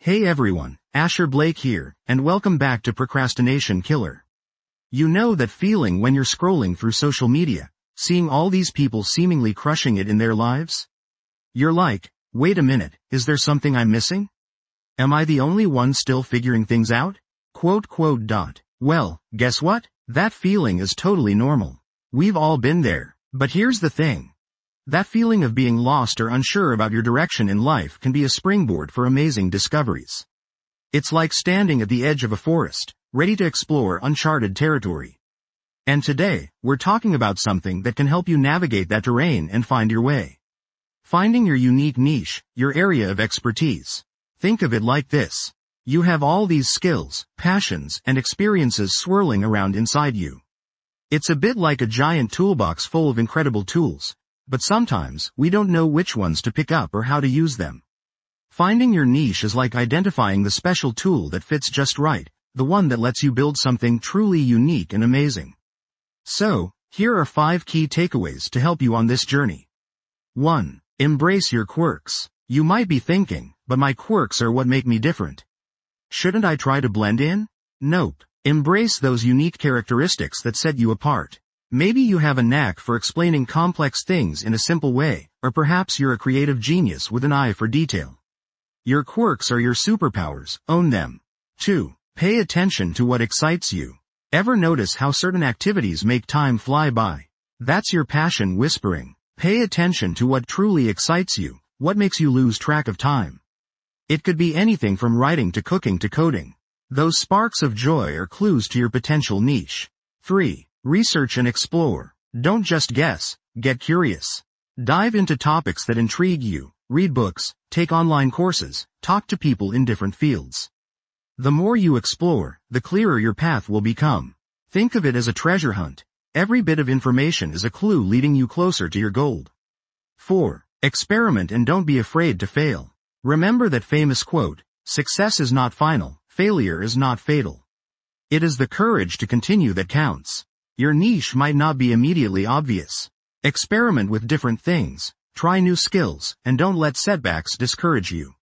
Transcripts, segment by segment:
Hey everyone, Asher Blake here, and welcome back to Procrastination Killer. You know that feeling when you're scrolling through social media, seeing all these people seemingly crushing it in their lives? You're like, wait a minute, is there something I'm missing? Am I the only one still figuring things out? Well, guess what? That feeling is totally normal. We've all been there. But here's the thing. That feeling of being lost or unsure about your direction in life can be a springboard for amazing discoveries. It's like standing at the edge of a forest, ready to explore uncharted territory. And today, we're talking about something that can help you navigate that terrain and find your way. Finding your unique niche, your area of expertise. Think of it like this. You have all these skills, passions, and experiences swirling around inside you. It's a bit like a giant toolbox full of incredible tools. But sometimes, we don't know which ones to pick up or how to use them. Finding your niche is like identifying the special tool that fits just right, the one that lets you build something truly unique and amazing. So, here are 5 key takeaways to help you on this journey. 1. Embrace your quirks. You might be thinking, but my quirks are what make me different. Shouldn't I try to blend in? Nope. Embrace those unique characteristics that set you apart. Maybe you have a knack for explaining complex things in a simple way, or perhaps you're a creative genius with an eye for detail. Your quirks are your superpowers, own them. 2. Pay attention to what excites you. Ever notice how certain activities make time fly by? That's your passion whispering. Pay attention to what truly excites you, what makes you lose track of time. It could be anything from writing to cooking to coding. Those sparks of joy are clues to your potential niche. 3. Research and explore. Don't just guess, get curious. Dive into topics that intrigue you, read books, take online courses, talk to people in different fields. The more you explore, the clearer your path will become. Think of it as a treasure hunt. Every bit of information is a clue leading you closer to your goal. 4. Experiment and don't be afraid to fail. Remember that famous quote, success is not final, failure is not fatal. It is the courage to continue that counts. Your niche might not be immediately obvious. Experiment with different things, try new skills, and don't let setbacks discourage you.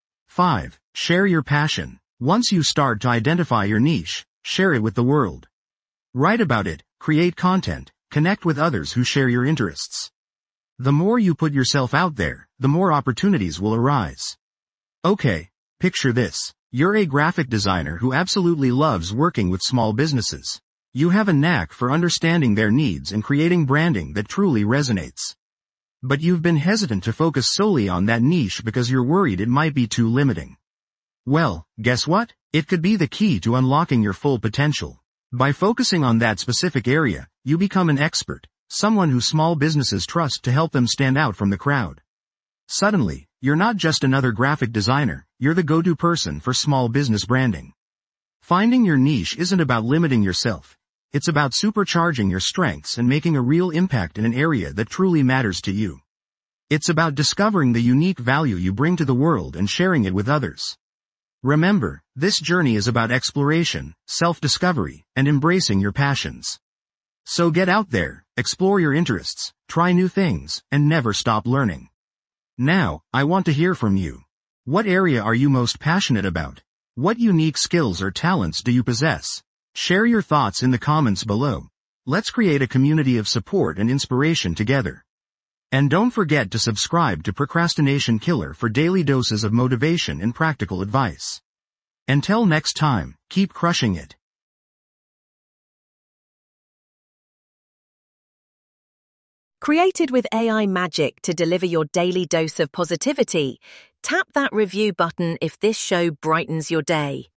5. Share your passion. Once you start to identify your niche, share it with the world. Write about it, create content, connect with others who share your interests. The more you put yourself out there, the more opportunities will arise. Okay, picture this. You're a graphic designer who absolutely loves working with small businesses. You have a knack for understanding their needs and creating branding that truly resonates. But you've been hesitant to focus solely on that niche because you're worried it might be too limiting. Well, guess what? It could be the key to unlocking your full potential. By focusing on that specific area, you become an expert, someone who small businesses trust to help them stand out from the crowd. Suddenly, you're not just another graphic designer, you're the go-to person for small business branding. Finding your niche isn't about limiting yourself. It's about supercharging your strengths and making a real impact in an area that truly matters to you. It's about discovering the unique value you bring to the world and sharing it with others. Remember, this journey is about exploration, self-discovery, and embracing your passions. So get out there, explore your interests, try new things, and never stop learning. Now, I want to hear from you. What area are you most passionate about? What unique skills or talents do you possess? Share your thoughts in the comments below. Let's create a community of support and inspiration together. And don't forget to subscribe to Procrastination Killer for daily doses of motivation and practical advice. Until next time, keep crushing it. Created with AI magic to deliver your daily dose of positivity, tap that review button if this show brightens your day.